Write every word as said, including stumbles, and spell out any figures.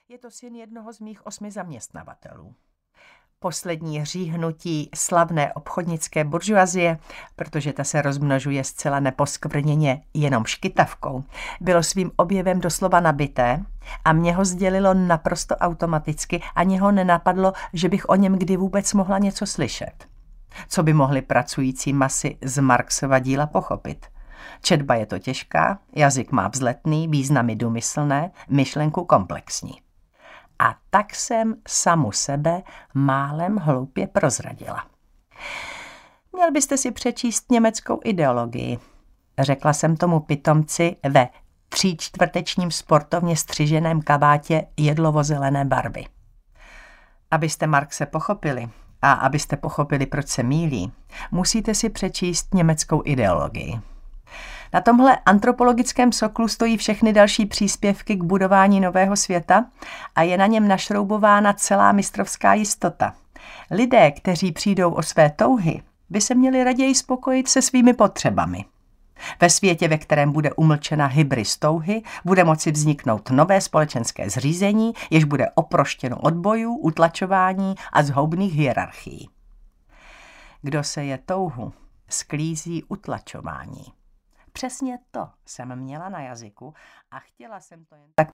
Je to syn jednoho z mých osmi zaměstnavatelů. Poslední hříhnutí slavné obchodnické buržoazie, protože ta se rozmnožuje zcela neposkvrněně jenom škytavkou, bylo svým objevem doslova nabité a mě ho sdělilo naprosto automaticky, ani ho nenapadlo, že bych o něm kdy vůbec mohla něco slyšet. Co by mohly pracující masy z Marxova díla pochopit? Četba je to těžká, jazyk má vzletný, významy důmyslné, myšlenku komplexní. A tak jsem samu sebe málem hloupě prozradila. Měl byste si přečíst německou ideologii, řekla jsem tomu pitomci ve tříčtvrtečním sportovně střiženém kabátě jedlovo-zelené barvy. Abyste Marxe pochopili a abyste pochopili, proč se mýlí, musíte si přečíst německou ideologii. Na tomhle antropologickém soklu stojí všechny další příspěvky k budování nového světa a je na něm našroubována celá mistrovská jistota. Lidé, kteří přijdou o své touhy, by se měli raději spokojit se svými potřebami. Ve světě, ve kterém bude umlčena hybris touhy, bude moci vzniknout nové společenské zřízení, jež bude oproštěno od bojů, utlačování a zhoubných hierarchií. Kdo seje touhu, sklízí utlačování. Přesně to jsem měla na jazyku a chtěla jsem to jen tak